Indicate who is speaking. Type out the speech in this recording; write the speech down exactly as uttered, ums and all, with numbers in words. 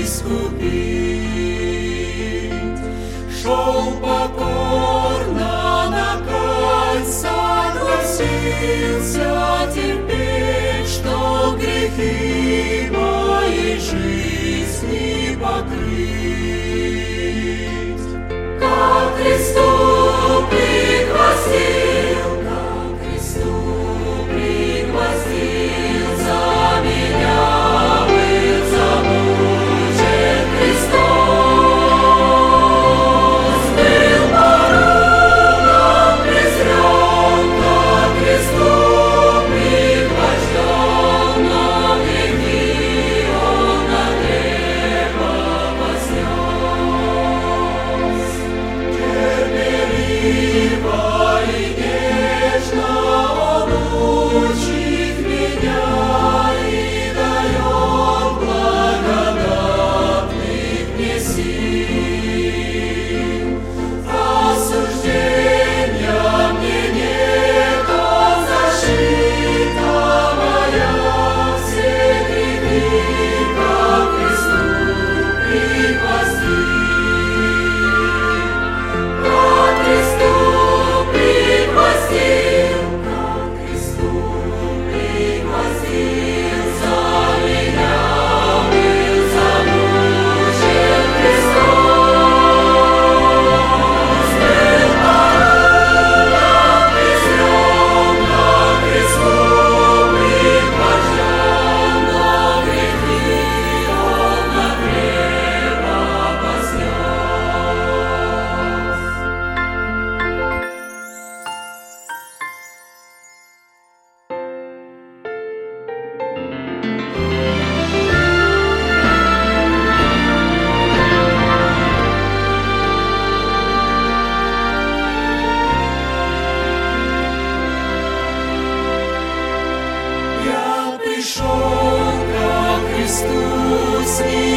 Speaker 1: искупить. Шел покорно на крест, согласился терпеть, что грехи моей жизни покрыть. Как Христу пригвоздил, как Христу пригвоздил, за меня был замучен Христос. Был поруган, презрен, как Христу пригвожден, но грехи Он на древо вознес. Терпеливо и нежно Он учит меня и дает благодатных мне сил. Осуждения мне нет, Он защита моя, все грехи как Христу пригвоздил. Как Христу пригвоздил, как Христу пригвоздил, за меня был замучен Христос. Был поруган, презрен, как Христу пригвожден, но грехи Он на древо Я пришел ко Христу с ним.